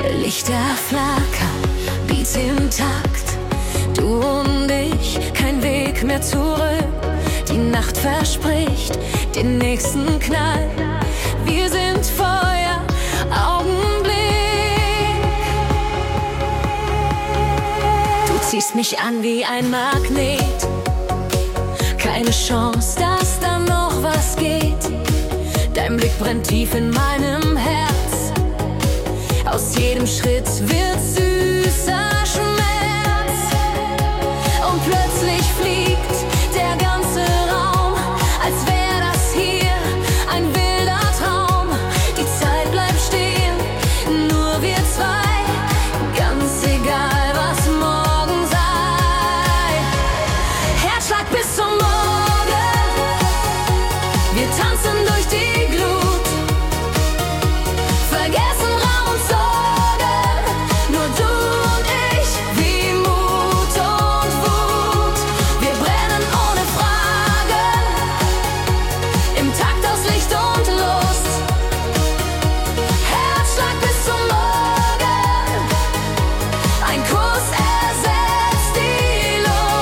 Lichter flackern, Beats im Takt. Du und ich, kein Weg mehr zurück. Die Nacht verspricht den nächsten Knall. Wir sind Feuer, Augenblick. Du ziehst mich an wie ein Magnet. Keine Chance, dass da noch was geht. Dein Blick brennt tief in meinem Herz. Aus jedem Schritt wird süßer Schmerz. Und plötzlich fliegt der ganze Raum, als wäre das hier ein wilder Traum. Die Zeit bleibt stehen, nur wir zwei, ganz egal was morgen sei. Herzschlag bis zum Morgen, wir tanzen durch die Glut, vergessen Raum und Sorge, nur du und ich, wie Mut und Wut. Wir brennen ohne Fragen, im Takt aus Licht und Lust. Herzschlag bis zum Morgen, ein Kuss ersetzt die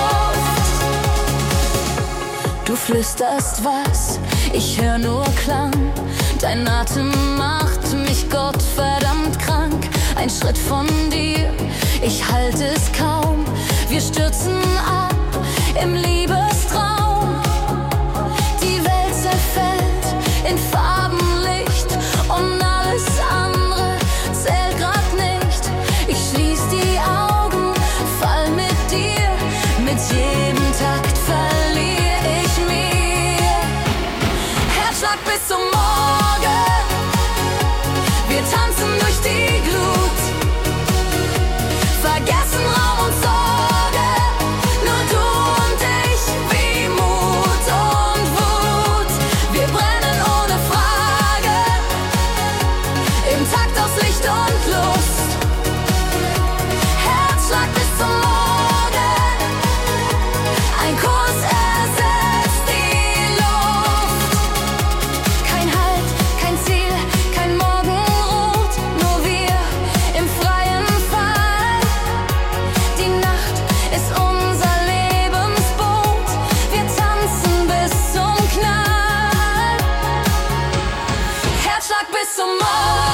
Luft. Du flüsterst was, ich hör nur Klang. Dein Atem macht mich gottverdammt krank. Ein Schritt von dir, ich halte es kaum. Wir stürzen ab im Liebestraum. Die Welt zerfällt in Farbenlicht und alles andere zählt grad nicht. Ich schließ die Augen, fall mit dir. Mit jedem Takt verlier ich mir. Herzschlag bis zum Morgen, wir tanzen durch die Glut, vergessen Raum und Sorge, nur du und ich, wie Mut und Wut. Wir brennen ohne Frage, im Takt aus Licht und Lust. Herzschlag bis zum Morgen, ein Kuss ersetzt die Luft. Kein Halt, kein Ziel, kein Morgenrot, nur wir im freien Fall. Die Nacht ist unser Lebensboot, wir tanzen bis zum Knall. Herzschlag bis zum Morgen.